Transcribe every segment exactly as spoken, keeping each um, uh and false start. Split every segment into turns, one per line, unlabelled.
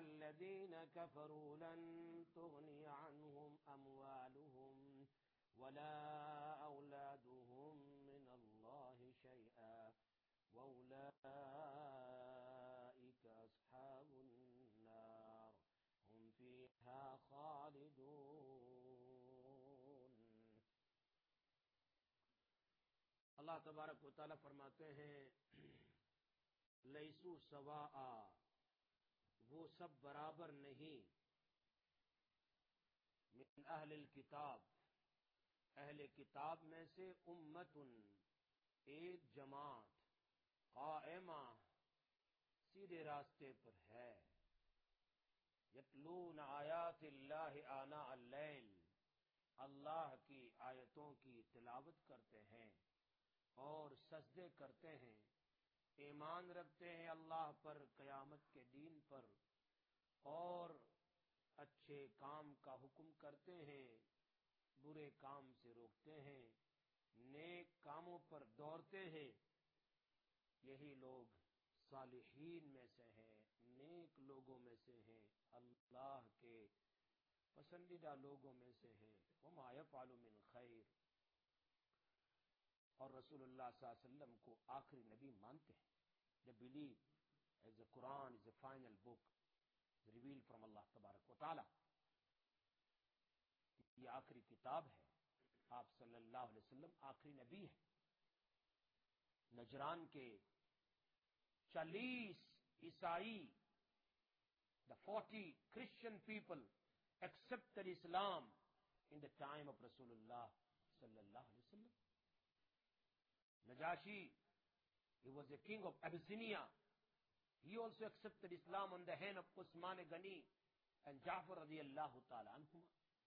الذين كفروا لن تغني عنهم أموالهم ولا أولادهم من الله شيئا وأولئك أصحاب النار هم فيها خالدون. اللہ تبارک و تعالیٰ فرماتے ہیں لیسو سواء، وہ سب برابر نہیں، من اہل الکتاب، اہل کتاب میں سے، امتن، ایک جماعت، قائمہ، سیدھے راستے پر ہے، یتلون آیات اللہ آناء اللیل، اللہ کی آیتوں کی تلاوت کرتے ہیں اور سجدے کرتے ہیں، ایمان رکھتے ہیں اللہ پر، قیامت کے دن پر، اور اچھے کام کا حکم کرتے ہیں، برے کام سے روکتے ہیں، نیک کاموں پر دوڑتے ہیں، یہی لوگ صالحین میں سے ہیں، نیک لوگوں میں سے ہیں، اللہ کے پسندیدہ لوگوں میں سے ہیں. وما يفعل من خیر، اور رسول اللہ صلی اللہ علیہ وسلم کو آخری نبی مانتے ہیں. They believe as the Quran is the final book revealed from Allah تبارک و تعالی. یہ آخری کتاب ہے، آپ صلی اللہ علیہ وسلم آخری نبی ہے. نجران کے چالیس عیسائی، the forty Christian people accepted Islam in the time of Rasulullah صلی اللہ علیہ وسلم. Najashi, he was a king of Abyssinia. He also accepted Islam on the hand of Usman Ghani and Ja'far radiyallahu ta'ala anhuma.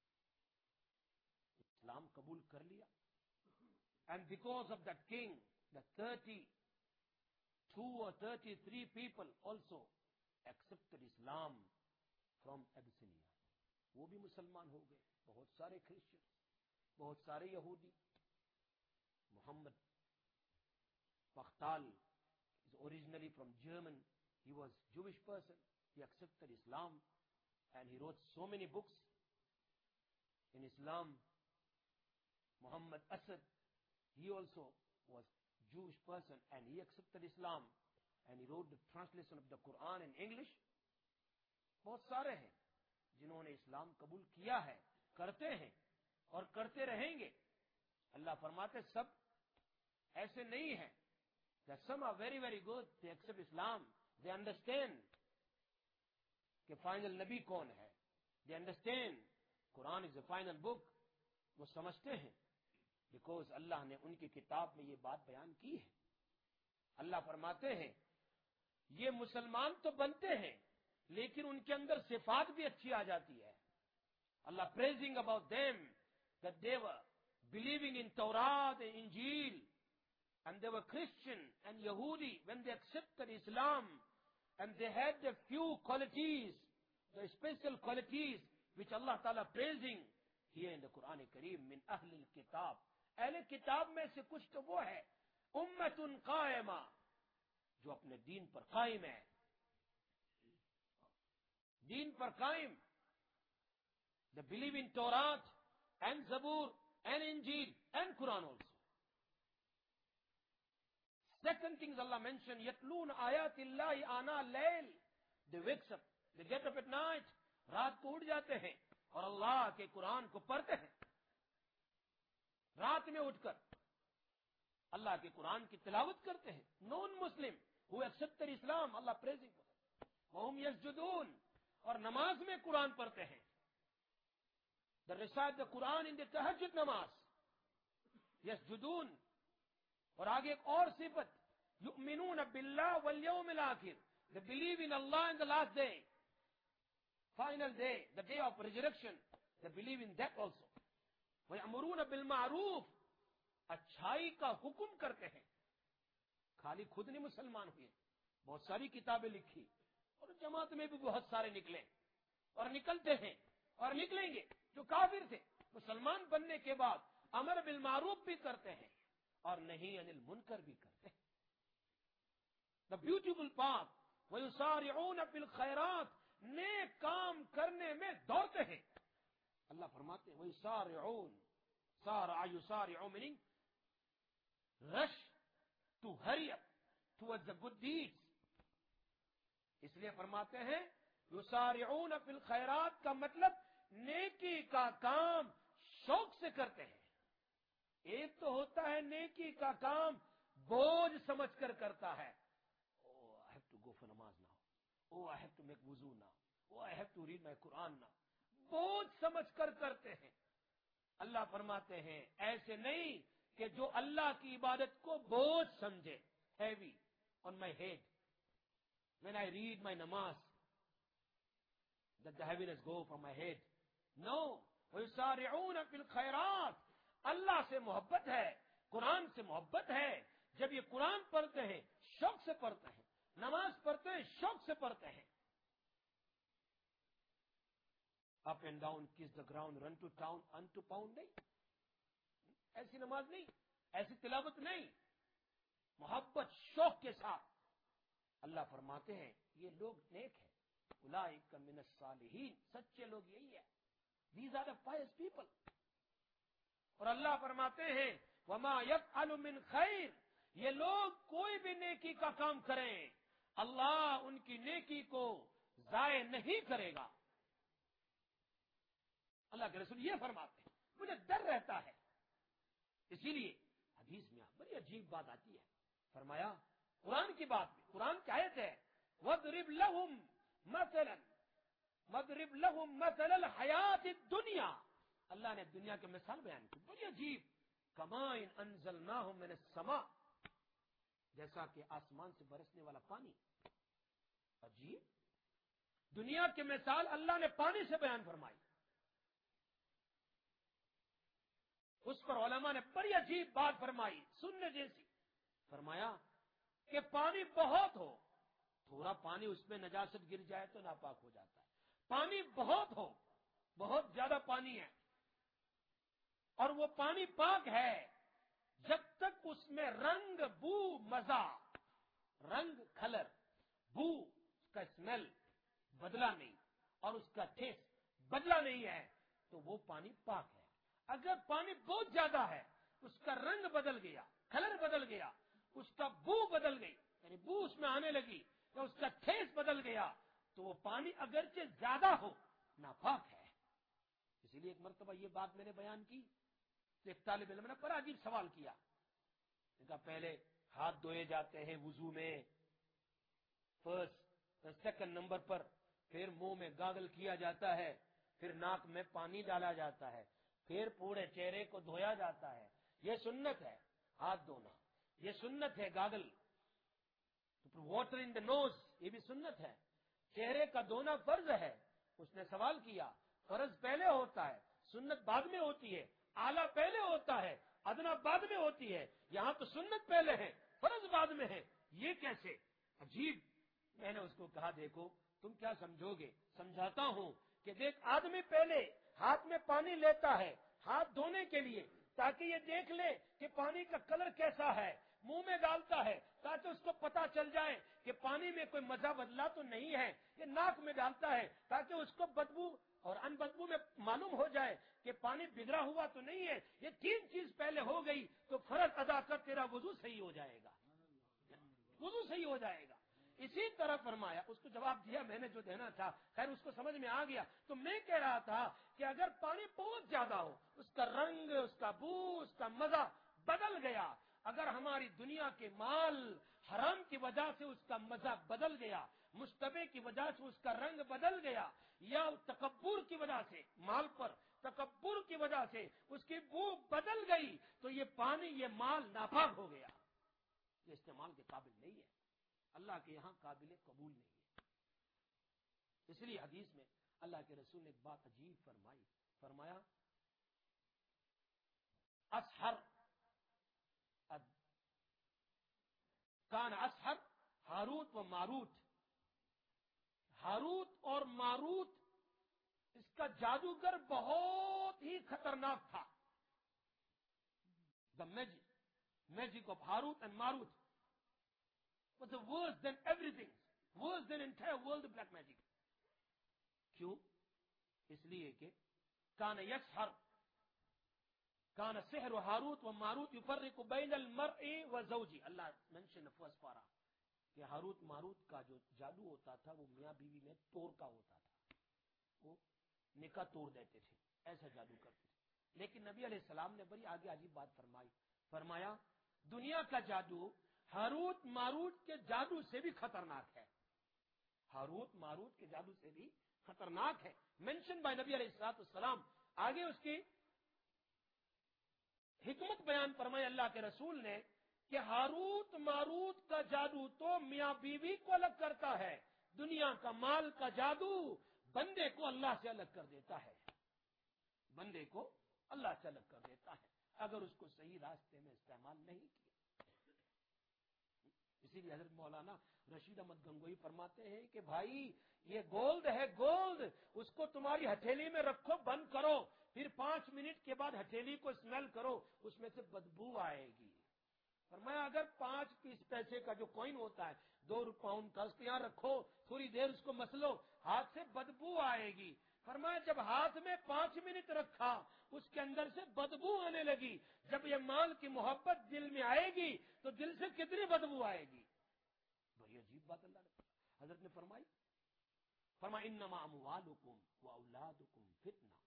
Islam قبول کر لیا. And because of that king, the thirty-two or thirty-three people also accepted Islam from Abyssinia. وہ بھی مسلمان ہو گئے. بہت سارے Christian, بہت سارے یہودی. محمد Bachtal is originally from German. He was Jewish person. He accepted Islam and he wrote so many books in Islam. Muhammad Asad, he also was Jewish person and he accepted Islam and he wrote the translation of the Quran in English. بہت سارے ہیں جنہوں نے اسلام قبول کیا ہے، کرتے ہیں اور کرتے رہیں گے. اللہ فرماتے سب ایسے نہیں ہیں. That some are very very good, they accept Islam, they understand کہ فائنل نبی کون ہے, they understand Quran is the final book, وہ سمجھتے ہیں because اللہ نے ان کی کتاب میں یہ بات بیان کی ہے. اللہ فرماتے ہیں یہ مسلمان تو بنتے ہیں لیکن ان کے اندر صفات بھی اچھی آ جاتی ہے. اللہ praising about them that they were believing in Torah and Injil and they were Christian and Yahudi. When they accepted Islam and they had the few qualities, the special qualities which Allah Ta'ala praising here in the Quran Kareem, min ahlil kitab, اہل کتاب میں سے کچھ تو وہ ہے امتن قائمہ جو اپنے دین پر قائم ہے, دین پر قائم. They believe in Torah and Zabur and Injil and Quran also. Second things Allah mentioned, yatlun ayatillahi ana layl. They wakes up, they get up at night, رات کو اٹھ جاتے ہیں اور اللہ کے قرآن کو پڑھتے ہیں. رات میں اٹھ کر اللہ کے قرآن کی تلاوت کرتے ہیں. نون مسلم who accepted Islam, Allah praising for them. وَهُمْ يَسْجُدُونَ, اور نماز میں قرآن پڑھتے ہیں. They recite the Quran in the tahajjud namaz. يَسْجُدُونَ, اور آگے ایک اور صفت, يُؤْمِنُونَ بِاللَّهِ وَالْيَوْمِ الْآخِرِ. They believe in Allah and the last day, final day, the day of resurrection. They believe in that also. وَيَأْمُرُونَ بِالْمَعْرُوفِ, اچھائی کا حکم کرتے ہیں. خالی خود نہیں مسلمان ہوئے, بہت ساری کتابیں لکھی اور جماعت میں بھی بہت سارے نکلے اور نکلتے ہیں اور نکلیں گے. جو کافر تھے مسلمان بننے کے بعد امر بالمعروف بھی کرتے ہیں اور نہیں عن المنکر بھی کرتے ہیں. The beautiful path, وَيُسَارِعُونَ فِي الْخَيْرَاتِ, نیک کام کرنے میں دوڑتے ہیں. اللہ فرماتے ہیں وَيُسَارِعُونَ سَارَعَ يُسَارِعُ meaning rush to hurry up towards the good deeds. اس لیے فرماتے ہیں یسارعون فی الخیرات کا مطلب نیکی کا کام شوق سے کرتے ہیں. ایک تو ہوتا ہے نیکی کا کام بوجھ سمجھ کر کرتا ہے. Oh I have to go for namaz now, oh I have to make wuzu now, oh I have to read my Quran now. بوجھ سمجھ کر کرتے ہیں. اللہ فرماتے ہیں ایسے نہیں کہ جو اللہ کی عبادت کو بوجھ سمجھے, heavy on my head when I read my namaz, that the heaviness go from my head. No. وَيُسَارِعُونَ فِي الْخَيْرَاتِ اللہ سے محبت ہے, قرآن سے محبت ہے. جب یہ قرآن پڑھتے ہیں شوق سے پڑھتے ہیں, نماز پڑھتے ہیں شوق سے پڑھتے ہیں. اپ and down kiss the ground run to town in to pound نہیں, ایسی نماز نہیں, ایسی تلاوت نہیں. محبت شوق کے ساتھ. اللہ فرماتے ہیں یہ لوگ نیک ہیں. اولئک من الصالحین, سچے لوگ یہی ہے. These are the pious people. اور اللہ فرماتے ہیں وما یفعل من خیر, یہ لوگ کوئی بھی نیکی کا کام کریں اللہ ان کی نیکی کو ضائع نہیں کرے گا. اللہ کے رسول یہ فرماتے ہیں. مجھے ڈر رہتا ہے, اسی لیے حدیث میں بڑی عجیب بات آتی ہے. فرمایا قرآن کی بات میں, قرآن کی آیت ہے وَضْرِبْ لَهُمْ مَثَلًا وَضْرِبْ لَهُمْ مَثَلَ الْحَيَاةِ الدُّنْيَا. اللہ نے دنیا کے مثال بیان کی بڑی عجیب. کَمَاءٍ أَنزَلْنَاهُ مِنَ السَّمَاءِ, جیسا کہ آسمان سے برسنے والا پانی. عجیب. دنیا کے مثال اللہ نے پانی سے بیان فرمائی. اس پر علماء نے بڑی عجیب بات فرمائی سننے جیسی. فرمایا کہ پانی بہت ہو, تھوڑا پانی اس میں نجاست گر جائے تو ناپاک ہو جاتا ہے. پانی بہت ہو, بہت زیادہ پانی ہے, اور وہ پانی پاک ہے جب تک اس میں رنگ, بو, مزہ, رنگ, کلر, بو, اس کا اسمیل بدلا نہیں اور اس کا ٹیسٹ بدلا نہیں ہے تو وہ پانی پاک ہے. اگر پانی بہت زیادہ ہے, اس کا رنگ بدل گیا, کلر بدل گیا, اس کا بو بدل گئی, یعنی بو اس میں آنے لگی یا اس کا ٹیسٹ بدل گیا, تو وہ پانی اگرچہ زیادہ ہو ناپاک ہے. اسی لیے ایک مرتبہ یہ بات میں نے بیان کی تو ایک طالب علم نے بڑا عجیب سوال کیا. کہا پہلے ہاتھ دھوئے جاتے ہیں وضو میں فرسٹ, سیکنڈ نمبر پر پھر منہ میں گاگل کیا جاتا ہے, پھر ناک میں پانی ڈالا جاتا ہے, پھر پورے چہرے کو دھویا جاتا ہے. یہ سنت ہے ہاتھ دھونا, یہ سنت ہے گاگل, واٹر ان دا نوز, یہ بھی سنت ہے. چہرے کا دھونا فرض ہے. اس نے سوال کیا فرض پہلے ہوتا ہے, سنت بعد میں ہوتی ہے, اعلیٰ پہلے ہوتا ہے, ادنا بعد میں ہوتی ہے. یہاں تو سنت پہلے ہے, فرض بعد میں ہے, یہ کیسے؟ عجیب. میں نے اس کو کہا دیکھو تم کیا سمجھو گے, سمجھاتا ہوں کہ دیکھ آدمی پہلے ہاتھ میں پانی لیتا ہے ہاتھ دھونے کے لیے تاکہ یہ دیکھ لے کہ پانی کا کلر کیسا ہے, منہ میں ڈالتا ہے تاکہ اس کو پتا چل جائے کہ پانی میں کوئی مزہ بدلا تو نہیں ہے. یہ ناک میں ڈالتا ہے تاکہ اس کو بدبو اور ان بدبو میں معلوم ہو جائے کہ پانی بگڑا ہوا تو نہیں ہے. یہ تین چیز پہلے ہو گئی تو فرض ادا کر تیرا وضو صحیح ہو جائے گا, وضو صحیح ہو جائے گا. اسی طرح فرمایا. اس کو جواب دیا میں نے جو دینا تھا, خیر اس کو سمجھ میں آ گیا. تو میں کہہ رہا تھا کہ اگر پانی بہت زیادہ ہو, اس کا رنگ, اس کا بو, اس کا مزہ بدل گیا, اگر ہماری دنیا کے مال حرام کی وجہ سے اس کا مزہ بدل گیا, مشتبہ کی وجہ سے اس کا رنگ بدل گیا, یا تکبر کی وجہ سے مال پر تکبر کی وجہ سے اس کی بو بدل گئی, تو یہ پانی, یہ مال ناپاک ہو گیا, یہ استعمال کے قابل نہیں ہے, اللہ کے یہاں قابل قبول نہیں ہے. اس لیے حدیث میں اللہ کے رسول نے ایک بات عجیب فرمائی. فرمایا اسحر کان اسحر ہاروت و ماروت. ہاروت اور ماروت اس کا جادوگر بہت ہی خطرناک تھا. The magic magic of Harut and Marut was worse than everything, worse than entire world of black magic. لیے کہ کان یسحر کان سحر و ہاروت و ماروت یفرق بین المرء و زوجی. اللہ منشن فرسٹ پارا کہ ہاروت ماروت کا جو جادو ہوتا تھا وہ میاں بیوی میں توڑ کا ہوتا تھا, وہ نکاح توڑ دیتے تھے, ایسا جادو کرتے تھے. لیکن نبی علیہ السلام نے بڑی آگے عجیب بات فرمائی, فرمایا دنیا کا جادو ہاروت ماروت کے جادو سے بھی خطرناک ہے, ہاروت ماروت کے جادو سے بھی خطرناک ہے. مینشن بائی نبی علیہ الصلوۃ والسلام. آگے اس کی حکمت بیان فرمائی اللہ کے رسول نے کہ ہاروت ماروت کا جادو تو میاں بیوی کو الگ کرتا ہے, دنیا کا مال کا جادو بندے کو اللہ سے الگ کر دیتا ہے, بندے کو اللہ سے الگ کر دیتا ہے اگر اس کو صحیح راستے میں استعمال نہیں کیا. اسی لیے حضرت مولانا رشید احمد گنگوئی فرماتے ہیں کہ بھائی یہ گولڈ ہے, گولڈ, اس کو تمہاری ہتھیلی میں رکھو, بند کرو, پھر پانچ منٹ کے بعد ہتھیلی کو اسمیل کرو, اس میں سے بدبو آئے گی. فرمایا اگر پانچ پیس پیسے کا جو کوئن ہوتا ہے دو پاؤنڈ کا, اس کو یہاں رکھو, تھوڑی دیر اس کو مسلو, ہاتھ سے بدبو آئے گی. فرمایا جب ہاتھ میں پانچ منٹ رکھا اس کے اندر سے بدبو آنے لگی, جب یہ مال کی محبت دل میں آئے گی تو دل سے کتنی بدبو آئے گی. بڑی عجیب بات اللہ نے حضرت نے فرمائی. فرمایا انما اموالکم و اولادکم فتنہ.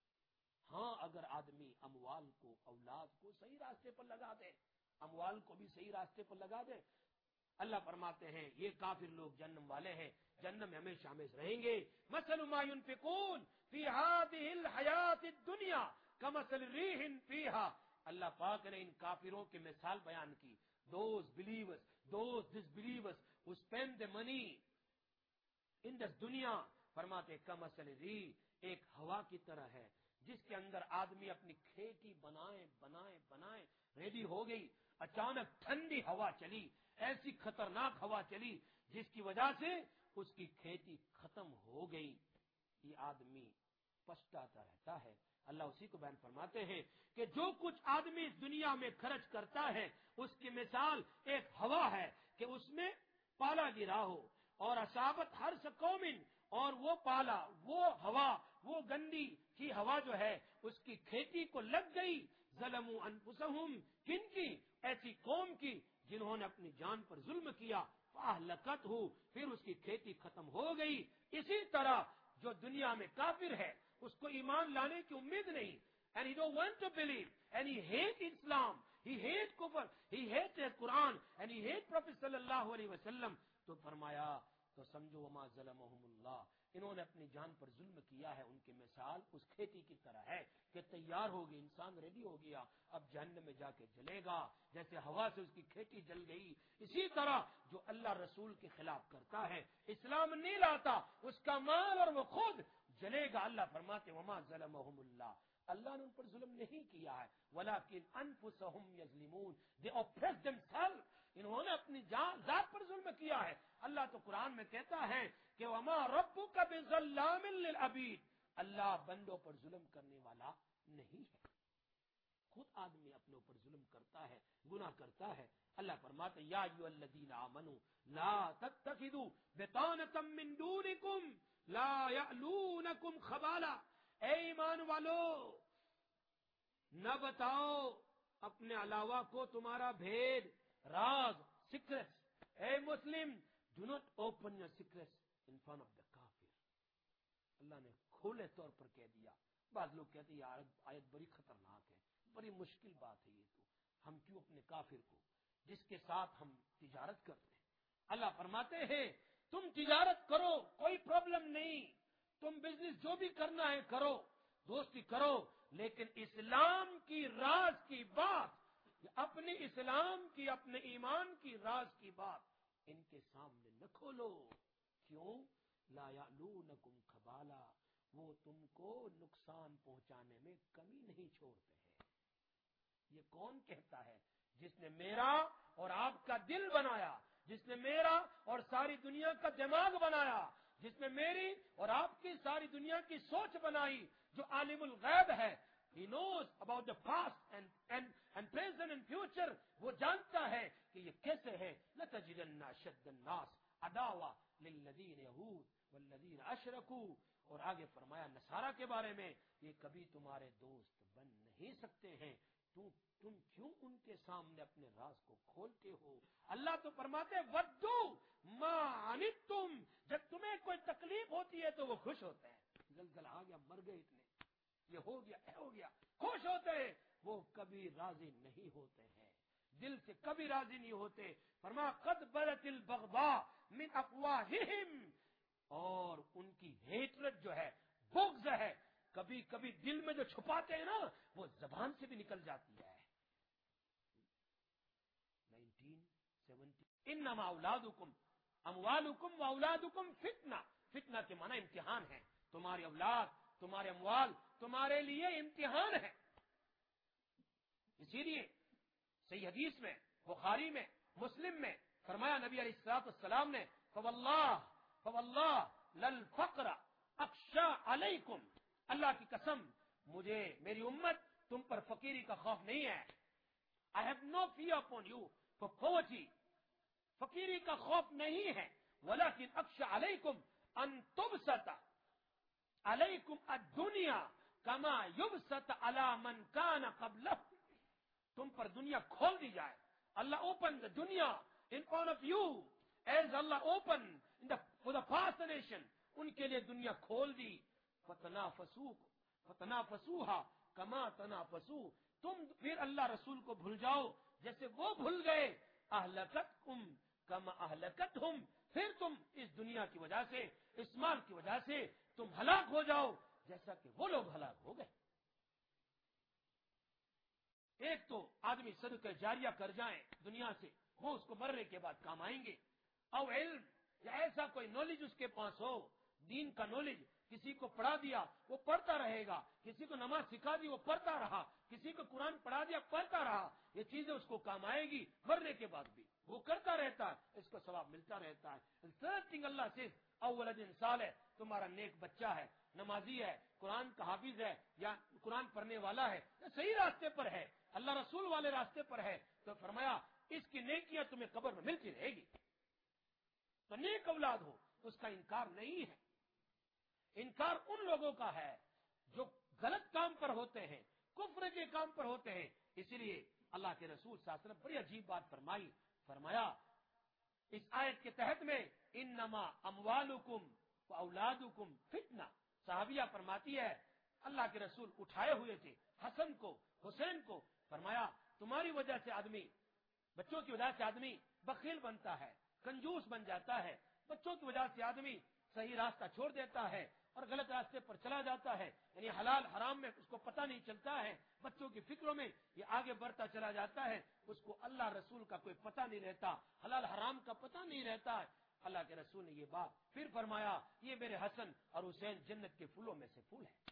ہاں اگر آدمی اموال کو اولاد کو صحیح راستے پر لگا دے, اموال کو بھی صحیح راستے پر لگا دے, اللہ فرماتے ہیں یہ کافر لوگ جہنم والے ہیں, جہنم میں ہمیشہ ہمیشہ رہیں گے. مثل ما ينفقون فی هذه الحیات الدنیا کمثل ریح فیہا. اللہ پاک نے ان کافروں کی مثال بیان کی. Those believers, those disbelievers who spend the money in this دنیا, فرماتے کمثل ریح, ایک ہوا کی طرح ہے جس کے اندر آدمی اپنی کھیتی بنائے بنائے بنائے ریڈی ہو گئی, اچانک ٹھنڈی ہوا چلی, ایسی خطرناک ہوا چلی جس کی وجہ سے اس کی کھیتی ختم ہو گئی. یہ آدمی پچھتاتا رہتا ہے. اللہ اسی کو بیان فرماتے ہیں کہ جو کچھ آدمی اس دنیا میں خرچ کرتا ہے اس کی مثال ایک ہوا ہے کہ اس میں پالا گرا ہو, اور اصابت ہر قوم, اور وہ پالا وہ ہوا وہ گندی کی ہوا جو ہے اس کی کھیتی کو لگ گئی. ظلموا انفسہم, کن کی؟ ایسی قوم کی جنہوں نے اپنی جان پر ظلم کیا. فاہلکت ہو, پھر اس کی کھیتی ختم ہو گئی. اسی طرح جو دنیا میں کافر ہے اس کو ایمان لانے کی امید نہیں, and he don't want to believe, and he hate Islam, he hate kufr, he hate the Quran, and he hate Prophet صلی اللہ علیہ وسلم. تو فرمایا تو سمجھو وما ظلمہم اللہ, انہوں نے اپنی جان پر ظلم کیا ہے. ان کی مثال اس کھیتی کی طرح ہے کہ تیار ہو گئی, انسان ریڈی ہو گیا, اب جہنم میں جا کے جلے گا جیسے ہوا سے اس کی کھیتی جل گئی. اسی طرح جو اللہ رسول کے خلاف کرتا ہے, اسلام نہیں لاتا, اس کا مال اور وہ خود جلے گا. اللہ فرماتے وما ظلمہم اللہ, اللہ نے ان پر ظلم نہیں کیا ہے, ولیکن انفسہم یظلمون, they oppress themselves, انہوں نے اپنی جان ذات پر ظلم کیا ہے. اللہ تو قرآن میں کہتا ہے کہ وما ربک بظلام للعبید, اللہ بندوں پر ظلم کرنے والا نہیں ہے. خود آدمی اپنے اوپر ظلم کرتا ہے, گناہ کرتا ہے. اللہ فرماتے یا ایھا الذین آمنوا لا تتخذوا بطانۃ من دونکم لا یألونکم خبالا. اے ایمان والو نہ بتاؤ اپنے علاوہ کو تمہارا بھید, راز, secrets. O Muslim do not open your secrets in front of the kafir. Allah نے کھلے طور پر کہہ دیا. بعض لوگ کہتے ہیں یہ آیت بڑی خطرناک ہے, بڑی مشکل بات ہے یہ, تو ہم کیوں اپنے کافر کو جس کے ساتھ ہم تجارت کرتے ہیں. اللہ فرماتے ہیں تم تجارت کرو, کوئی پرابلم نہیں, تم بزنس جو بھی کرنا ہے کرو, دوستی کرو, لیکن اسلام کی راز کی بات, اپنے اسلام کی اپنے ایمان کی راز کی بات ان کے سامنے نہ کھولو. کیوں؟ لا یعلونکم خبالا, وہ تم کو نقصان پہنچانے میں کمی نہیں چھوڑتے ہیں. یہ کون کہتا ہے؟ جس نے میرا اور آپ کا دل بنایا, جس نے میرا اور ساری دنیا کا دماغ بنایا, جس نے میری اور آپ کی ساری دنیا کی سوچ بنائی, جو عالم الغیب ہے. He knows about the past and, and, and present and future. وہ جانتا ہے کہ یہ کیسے ہے. لَتَجِدَنَّ أَشَدَّ النَّاسِ عَدَاوَةً لِلَّذِينَ يَهُودُ وَالَّذِينَ أَشْرَكُوا اور آگے فرمایا نصارہ کے بارے میں یہ کبھی تمہارے دوست بن نہیں سکتے ہیں، تم تم کیوں ان کے سامنے اپنے راز کو کھولتے ہو؟ اللہ تو فرماتے ودو ما عنتم، جب تمہیں کوئی تکلیف ہوتی ہے تو وہ خوش ہوتے ہیں، زلزلہ آ گیا مر گئے اتنے، یہ ہو گیا اے ہو گیا، خوش ہوتے ہیں، وہ کبھی راضی نہیں ہوتے ہیں، دل سے کبھی راضی نہیں ہوتے۔ فرما قد بدت البغضاء من افواہہم، اور ان کی ہیٹرٹ جو ہے، بغض ہے، کبھی کبھی دل میں جو چھپاتے ہیں نا وہ زبان سے بھی نکل جاتی ہے۔ نائنٹین سیونٹی انما اولادکم اموالکم واولادکم فتنہ، فتنہ کے معنی امتحان ہے، تمہاری اولاد تمہارے اموال تمہارے لیے امتحان ہے۔ اسی لیے صحیح حدیث میں، بخاری میں، مسلم میں فرمایا نبی علیہ الصلوۃ والسلام نے فواللہ فواللہ للفقر اخشى علیکم، اللہ کی قسم مجھے میری امت تم پر فقیری کا خوف نہیں ہے۔ I have no fear upon you for poverty، فقیری کا خوف نہیں ہے، ولیکن اخشى علیکم ان تبسط علیکم الدنیا کما یبسط علی من کان قبلکم، تم پر دنیا کھول دی جائے، اللہ open the duniya in front of you as Allah open for the past nation، ان کے لیے دنیا کھول دی، فتنافسوا فتنافسوها کما تنافسوا، تم پھر اللہ رسول کو بھول جاؤ جیسے وہ بھول گئے، اہلکتکم کما اہلکتہم، پھر تم اس دنیا کی وجہ سے، اس مال کی وجہ سے تم ہلاک ہو جاؤ جیسا کہ وہ لوگ ہلاک ہو گئے۔ ایک تو آدمی صدقہ جاریہ کر جائیں دنیا سے، وہ اس کو مرنے کے بعد کام آئیں گے، او علم یا ایسا کوئی نالج اس کے پاس ہو، دین کا نالج، کسی کو پڑھا دیا وہ پڑھتا رہے گا، کسی کو نماز سکھا دی وہ پڑھتا رہا، کسی کو قرآن پڑھا دیا پڑھتا رہا، یہ چیزیں اس کو کام آئے گی مرنے کے بعد بھی، وہ کرتا رہتا ہے، اس کو ثواب ملتا رہتا ہے۔ Third thing اللہ سے اول دن صالح، تمہارا نیک بچہ ہے، نمازی ہے، قرآن کا حافظ ہے یا قرآن پڑھنے والا ہے، صحیح راستے پر ہے، اللہ رسول والے راستے پر ہے، تو فرمایا اس کی نیکیاں تمہیں قبر میں ملتی رہے گی۔ تو نیک اولاد ہو اس کا انکار نہیں ہے، انکار ان لوگوں کا ہے جو غلط کام پر ہوتے ہیں، کفر کے کام پر ہوتے ہیں۔ اسی لیے اللہ کے رسول صلی اللہ علیہ وسلم بڑی عجیب بات فرمائی، فرمایا اس آیت کے تحت میں انما اموالکم و اولادکم فتنہ، صحابیہ فرماتی ہے اللہ کے رسول اٹھائے ہوئے تھے حسن کو حسین کو، فرمایا تمہاری وجہ سے آدمی، بچوں کی وجہ سے آدمی بخیل بنتا ہے، کنجوس بن جاتا ہے، بچوں کی وجہ سے آدمی صحیح راستہ چھوڑ دیتا ہے اور غلط راستے پر چلا جاتا ہے، یعنی حلال حرام میں اس کو پتہ نہیں چلتا ہے، بچوں کی فکروں میں یہ آگے بڑھتا چلا جاتا ہے، اس کو اللہ رسول کا کوئی پتہ نہیں رہتا، حلال حرام کا پتہ نہیں رہتا ہے۔ اللہ کے رسول نے یہ بات پھر فرمایا یہ میرے حسن اور حسین جنت کے پھولوں میں سے پھول ہے،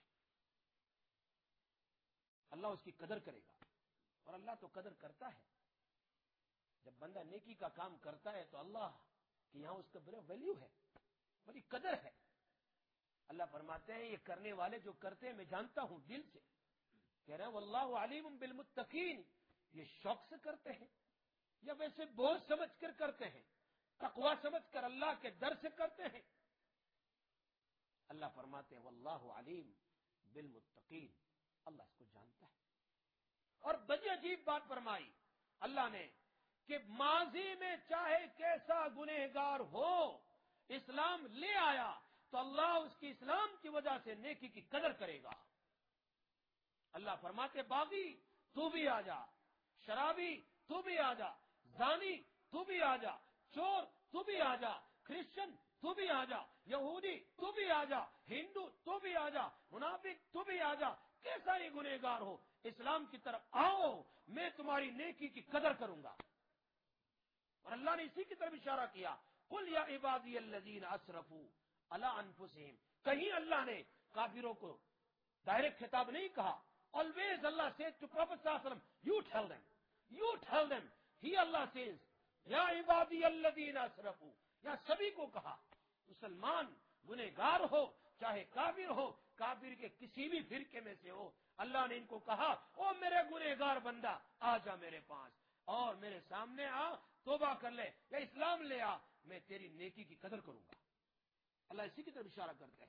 اللہ اس کی قدر کرے گا، اور اللہ تو قدر کرتا ہے، جب بندہ نیکی کا کام کرتا ہے تو اللہ کہ یہاں اس کا بڑا ویلیو ہے، بڑی قدر ہے۔ اللہ فرماتے ہیں یہ کرنے والے جو کرتے ہیں میں جانتا ہوں دل سے، کہہ رہے ہیں واللہ علیم بالمتقین، یہ شوق سے کرتے ہیں یا ویسے بوجھ سمجھ کر کرتے ہیں، تقوی سمجھ کر اللہ کے ڈر سے کرتے ہیں؟ اللہ فرماتے ہیں واللہ علیم بالمتقین، اللہ اس کو جانتا ہے۔ اور بڑی عجیب بات فرمائی اللہ نے کہ ماضی میں چاہے کیسا گنہگار ہو اسلام لے آیا تو اللہ اس کی اسلام کی وجہ سے نیکی کی قدر کرے گا۔ اللہ فرماتے باغی تو بھی آ جا، شرابی تو بھی آ جا، زانی تو بھی آ جا، چور تو بھی آ جا، کرسچن تو بھی آ جا، یہودی تو بھی آ جا، ہندو تو بھی آ جا، منافق تو بھی آ جا، کیسا ہی گنہگار ہو اسلام کی طرف آؤ، میں تمہاری نیکی کی قدر کروں گا۔ اور اللہ نے اسی کی طرف اشارہ کیا قل یا عبادی الذین اسرفوا علی انفسہم، کہیں اللہ نے کافروں کو ڈائریکٹ خطاب نہیں کہا، always Allah said to Prophet صلی اللہ علیہ وسلم you tell them you tell them he Allah says یا عبادی الذین اسرفوا، یا سبھی کو کہا، مسلمان گنہگار ہو چاہے کافر ہو، کافر کے کسی بھی فرقے میں سے ہو، اللہ نے ان کو کہا او میرے گنہگار بندہ آ جا میرے پاس اور میرے سامنے آ، توبہ کر لے یا اسلام لے آ، میں تیری نیکی کی قدر کروں گا۔ اللہ اسی کی طرف اشارہ کرتے ہیں،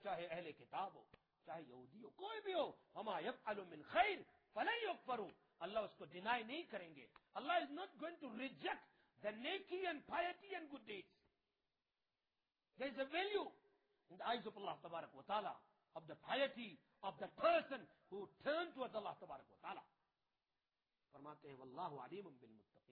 چاہے اہل کتاب ہو، چاہے یہودی ہو، کوئی بھی ہو، وما یفعل من خیر فلن یکفروا، اللہ اس کو ڈینائی نہیں کریں گے. Allah is not going to reject the neki and piety and good deeds. There is a value in the eyes of Allah Tabarak wa Ta'ala of the piety of the person who turned towards Allah Tabarak wa Ta'ala. فرماتے ہیں واللہ علیم بالمتقین.